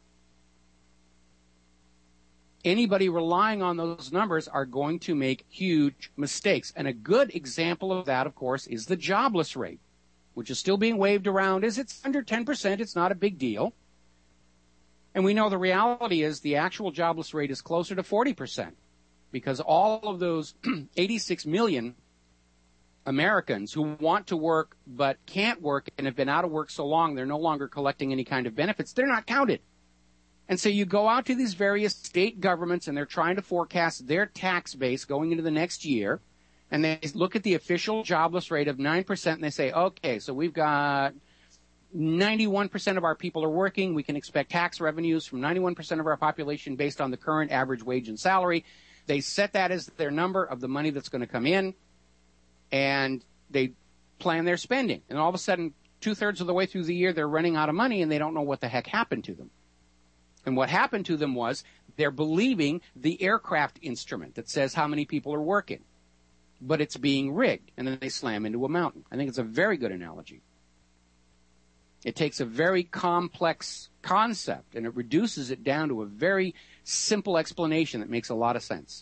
[SPEAKER 2] Anybody relying on those numbers are going to make huge mistakes. And a good example of that, of course, is the jobless rate, which is still being waved around as it's under 10%. It's not a big deal. And we know the reality is the actual jobless rate is closer to 40%, because all of those 86 million Americans who want to work but can't work and have been out of work so long they're no longer collecting any kind of benefits, they're not counted. And so you go out to these various state governments and they're trying to forecast their tax base going into the next year. And they look at the official jobless rate of 9% and they say, okay, so we've got 91% of our people are working. We can expect tax revenues from 91% of our population based on the current average wage and salary. They set that as their number of the money that's going to come in, and they plan their spending. And all of a sudden, 2/3 of the way through the year, they're running out of money, and they don't know what the heck happened to them. And what happened to them was they're believing the aircraft instrument that says how many people are working. But it's being rigged, and then they slam into a mountain. I think it's a very good analogy. It takes a very complex concept, and it reduces it down to a very simple explanation that makes a lot of sense.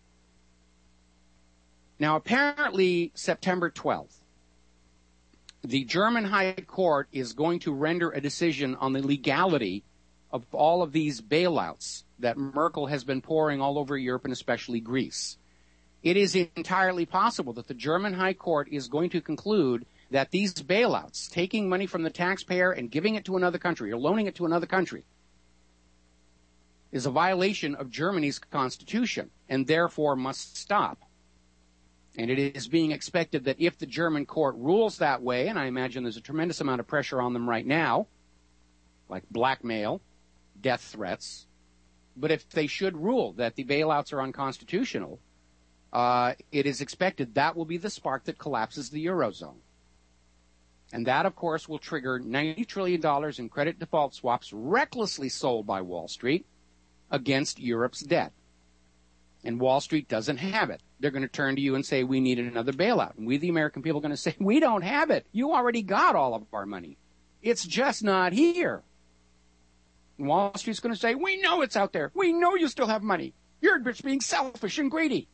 [SPEAKER 2] Now, apparently, September 12th, the German High Court is going to render a decision on the legality of all of these bailouts that Merkel has been pouring all over Europe and especially Greece. It is entirely possible that the German High Court is going to conclude that these bailouts, taking money from the taxpayer and giving it to another country or loaning it to another country, is a violation of Germany's constitution and therefore must stop. And it is being expected that if the German court rules that way, and I imagine there's a tremendous amount of pressure on them right now, like blackmail, death threats, but if they should rule that the bailouts are unconstitutional, it is expected that will be the spark that collapses the Eurozone. And that, of course, will trigger $90 trillion in credit default swaps recklessly sold by Wall Street against Europe's debt. And Wall Street doesn't have it. They're going to turn to you and say, we need another bailout. And we, the American people, are going to say, we don't have it. You already got all of our money. It's just not here. And Wall Street's going to say, we know it's out there. We know you still have money. You're just being selfish and greedy.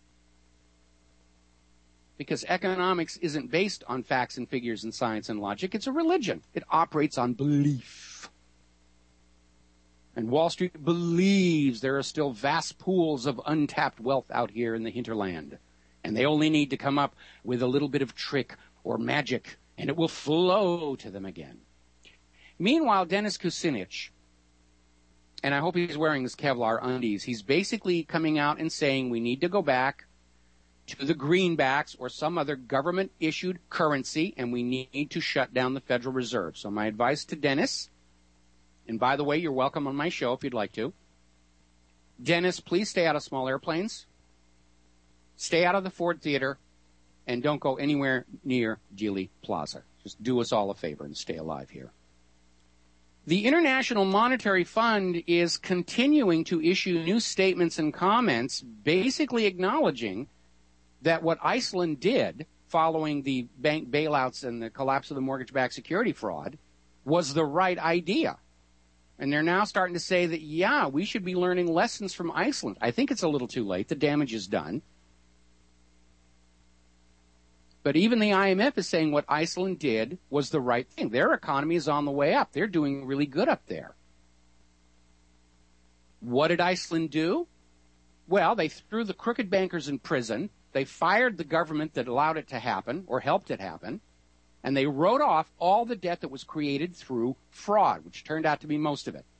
[SPEAKER 2] Because economics isn't based on facts and figures and science and logic. It's a religion. It operates on belief. And Wall Street believes there are still vast pools of untapped wealth out here in the hinterland. And they only need to come up with a little bit of trick or magic, and it will flow to them again. Meanwhile, Dennis Kucinich, and I hope he's wearing his Kevlar undies, he's basically coming out and saying we need to go back to the greenbacks or some other government-issued currency, and we need to shut down the Federal Reserve. So my advice to Dennis, and by the way, you're welcome on my show if you'd like to. Dennis, please stay out of small airplanes, stay out of the Ford Theater, and don't go anywhere near Dealey Plaza. Just do us all a favor and stay alive here. The International Monetary Fund is continuing to issue new statements and comments, basically acknowledging that what Iceland did following the bank bailouts and the collapse of the mortgage-backed security fraud was the right idea. And they're now starting to say that, yeah, we should be learning lessons from Iceland. I think it's a little too late. The damage is done. But even the IMF is saying what Iceland did was the right thing. Their economy is on the way up. They're doing really good up there. What did Iceland do? Well, they threw the crooked bankers in prison. They fired the government that allowed it to happen or helped it happen. And they wrote off all the debt that was created through fraud, which turned out to be most of it.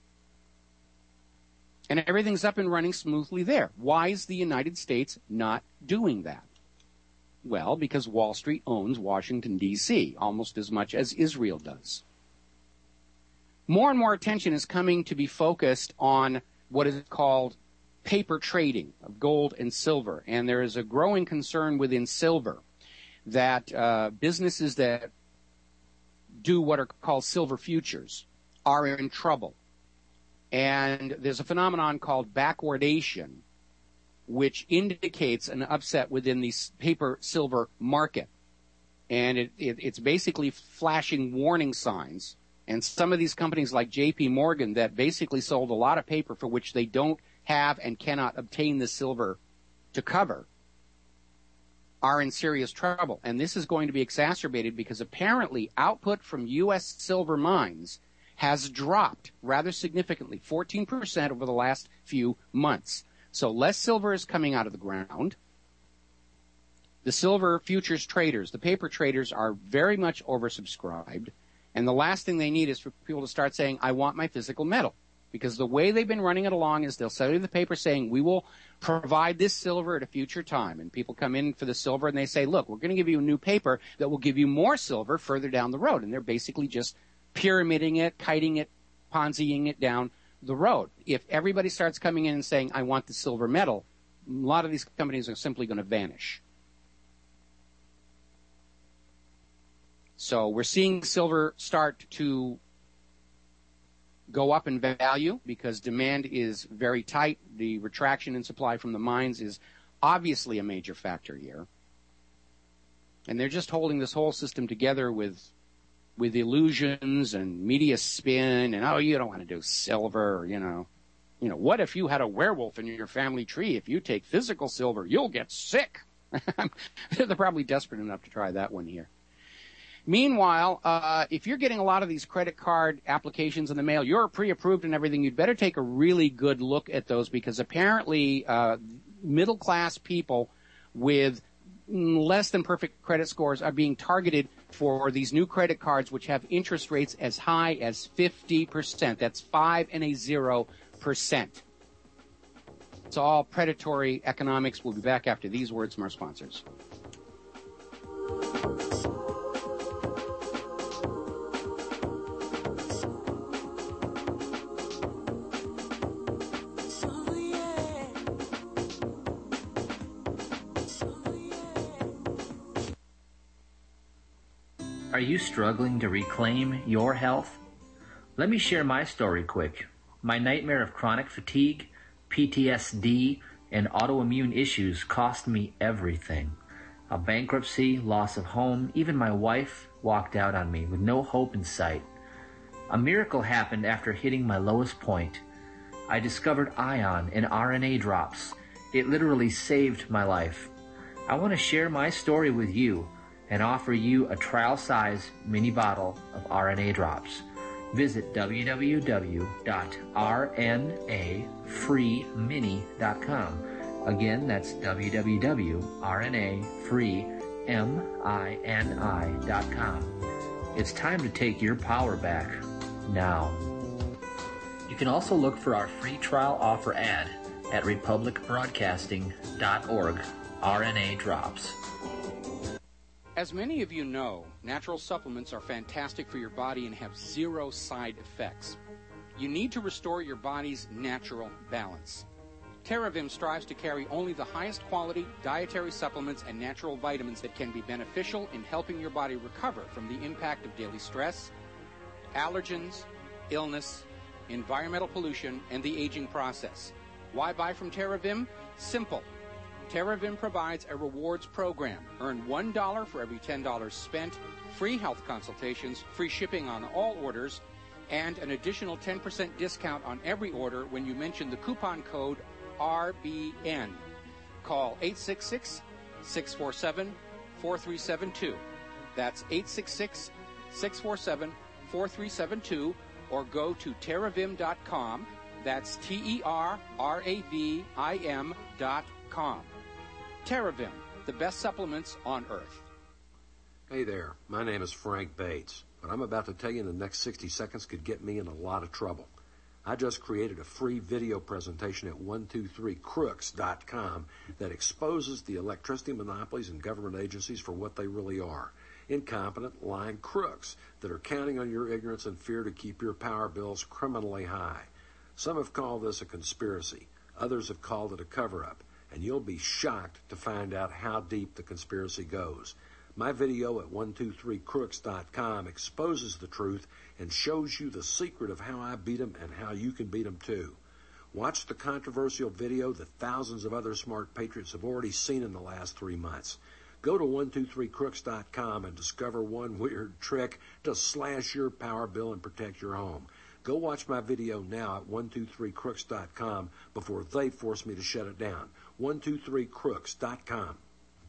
[SPEAKER 2] And everything's up and running smoothly there. Why is the United States not doing that? Well, because Wall Street owns Washington, D.C., almost as much as Israel does. More and more attention is coming to be focused on what is called paper trading of gold and silver. And there is a growing concern within silver that businesses that do what are called silver futures are in trouble. And there's a phenomenon called backwardation, which indicates an upset within the paper silver market. And it's basically flashing warning signs. And some of these companies like J.P. Morgan that basically sold a lot of paper for which they don't have and cannot obtain the silver to cover are in serious trouble. And this is going to be exacerbated because apparently output from U.S. silver mines has dropped rather significantly, 14% over the last few months. So less silver is coming out of the ground. The silver futures traders, the paper traders, are very much oversubscribed. And the last thing they need is for people to start saying, I want my physical metal. Because the way they've been running it along is they'll sell you the paper saying, we will provide this silver at a future time. And people come in for the silver and they say, look, we're going to give you a new paper that will give you more silver further down the road. And they're basically just pyramiding it, kiting it, Ponziing it down the road. If everybody starts coming in and saying, I want the silver medal, a lot of these companies are simply going to vanish. So we're seeing silver start to go up in value because demand is very tight. The retraction in supply from the mines is obviously a major factor here. And they're just holding this whole system together with illusions and media spin and, oh, you don't want to do silver, you know, what if you had a werewolf in your family tree? If you take physical silver, you'll get sick. They're probably desperate enough to try that one here. Meanwhile, if you're getting a lot of these credit card applications in the mail, you're pre-approved and everything, you'd better take a really good look at those because apparently middle-class people with less than perfect credit scores are being targeted for these new credit cards which have interest rates as high as 50%. That's 50%. It's all predatory economics. We'll be back after these words from our sponsors.
[SPEAKER 18] Are you struggling to reclaim your health? Let me share my story quick. My nightmare of chronic fatigue, PTSD, and autoimmune issues cost me everything. A bankruptcy, loss of home, even my wife walked out on me with no hope in sight. A miracle happened after hitting my lowest point. I discovered Ion and RNA drops. It literally saved my life. I want to share my story with you and offer you a trial-size mini bottle of RNA drops. Visit www.rnafreemini.com. Again, that's www.rnafreemini.com. It's time to take your power back now. You can also look for our free trial offer ad at republicbroadcasting.org. RNA Drops.
[SPEAKER 2] As many of you know, natural supplements are fantastic for your body and have zero side effects. You need to restore your body's natural balance. TerraVim strives to carry only the highest quality dietary supplements and natural vitamins that can be beneficial in helping your body recover from the impact of daily stress, allergens, illness, environmental pollution, and the aging process. Why buy from TerraVim? Simple. TerraVim provides a rewards program. Earn $1 for every $10 spent, free health consultations, free shipping on all orders, and an additional 10% discount on every order when you mention the coupon code RBN. Call 866-647-4372. That's 866-647-4372, or go to terravim.com. That's TerraVim.com. TerraVim, the best supplements on earth.
[SPEAKER 19] Hey there, my name is Frank Bates. What I'm about to tell you in the next 60 seconds could get me in a lot of trouble. I just created a free video presentation at 123crooks.com that exposes the electricity monopolies and government agencies for what they really are. Incompetent, lying crooks that are counting on your ignorance and fear to keep your power bills criminally high. Some have called this a conspiracy. Others have called it a cover-up. And you'll be shocked to find out how deep the conspiracy goes. My video at 123crooks.com exposes the truth and shows you the secret of how I beat them and how you can beat them too. Watch the controversial video that thousands of other smart patriots have already seen in the last 3 months. Go to 123crooks.com and discover one weird trick to slash your power bill and protect your home. Go watch my video now at 123crooks.com before they force me to shut it down. 123crooks.com.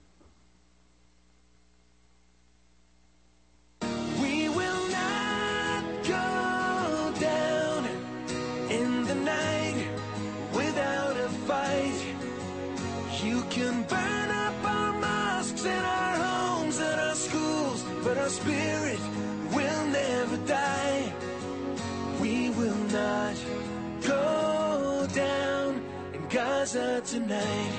[SPEAKER 15] We will not go down in the night without a fight. You can burn up our mosques and our homes and our schools, but our spirit will never die. We will not Gaza tonight.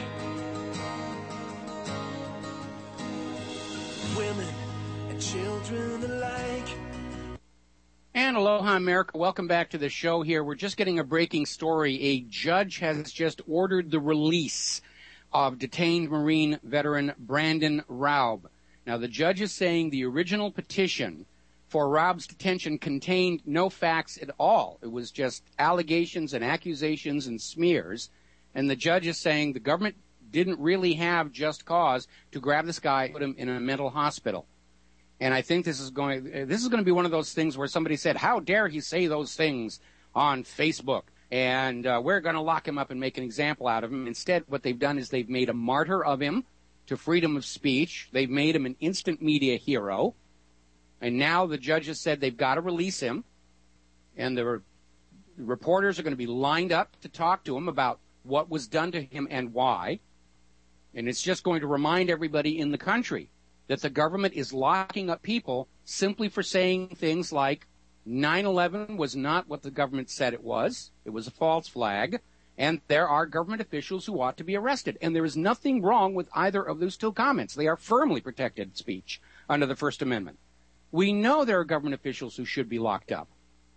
[SPEAKER 15] Women and children alike.
[SPEAKER 2] And aloha, America. Welcome back to the show here. We're just getting a breaking story. A judge has just ordered the release of detained Marine veteran Brandon Raub. Now, the judge is saying the original petition for Raub's detention contained no facts at all. It was just allegations and accusations and smears. And the judge is saying the government didn't really have just cause to grab this guy and put him in a mental hospital. And I think this is going to be one of those things where somebody said, how dare he say those things on Facebook? And we're going to lock him up and make an example out of him. Instead, what they've done is they've made a martyr of him to freedom of speech. They've made him an instant media hero. And now the judge has said they've got to release him. And the reporters are going to be lined up to talk to him about what was done to him and why. And it's just going to remind everybody in the country that the government is locking up people simply for saying things like 9/11 was not what the government said it was. It was a false flag. And there are government officials who ought to be arrested. And there is nothing wrong with either of those two comments. They are firmly protected speech under the First Amendment. We know there are government officials who should be locked up.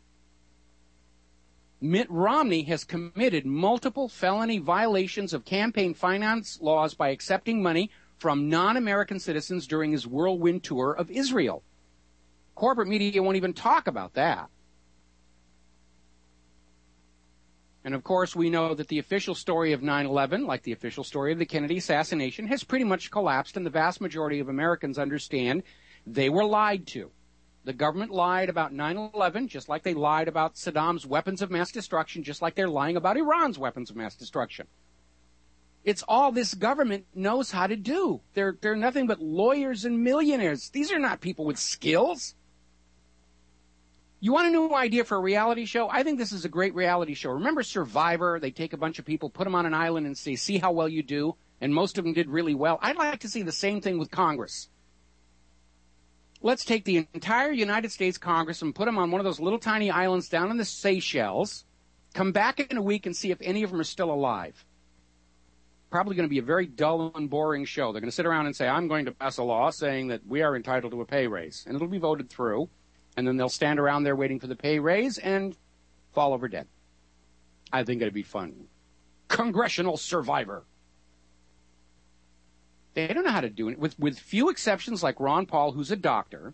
[SPEAKER 2] Mitt Romney has committed multiple felony violations of campaign finance laws by accepting money from non-American citizens during his whirlwind tour of Israel. Corporate media won't even talk about that. And, of course, we know that the official story of 9/11, like the official story of the Kennedy assassination, has pretty much collapsed, and the vast majority of Americans understand they were lied to. The government lied about 9/11, just like they lied about Saddam's weapons of mass destruction, just like they're lying about Iran's weapons of mass destruction. It's all this government knows how to do. They're nothing but lawyers and millionaires. These are not people with skills. You want a new idea for a reality show? I think this is a great reality show. Remember Survivor? They take a bunch of people, put them on an island and say, see how well you do. And most of them did really well. I'd like to see the same thing with Congress. Let's take the entire United States Congress and put them on one of those little tiny islands down in the Seychelles. Come back in a week and see if any of them are still alive. Probably going to be a very dull and boring show. They're going to sit around and say, I'm going to pass a law saying that we are entitled to a pay raise. And it'll be voted through. And then they'll stand around there waiting for the pay raise and fall over dead. I think it'd be fun. Congressional Survivor. They don't know how to do it. With few exceptions like Ron Paul, who's a doctor,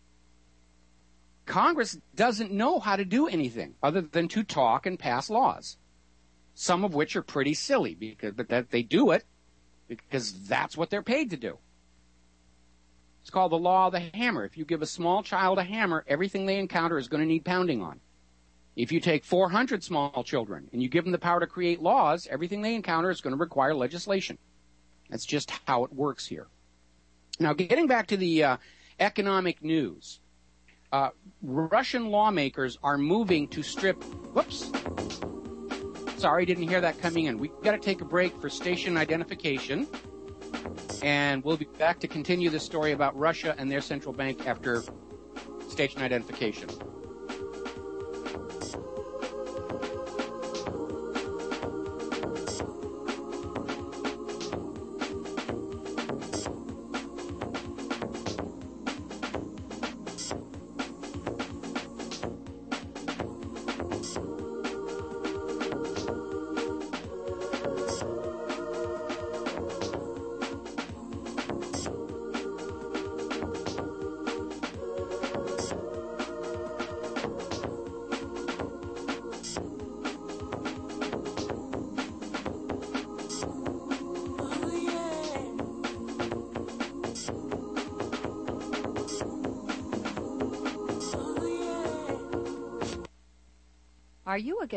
[SPEAKER 2] Congress doesn't know how to do anything other than to talk and pass laws. Some of which are pretty silly, but that they do it because that's what they're paid to do. It's called the law of the hammer. If you give a small child a hammer, everything they encounter is going to need pounding on. If you take 400 small children and you give them the power to create laws, everything they encounter is going to require legislation. That's just how it works here. Now, getting back to the economic news, Russian lawmakers are moving to strip... Whoops. Sorry, didn't hear that coming in. We've got to take a break for station identification. And we'll be back to continue this story about Russia and their central bank after station identification.
[SPEAKER 10] Are you again?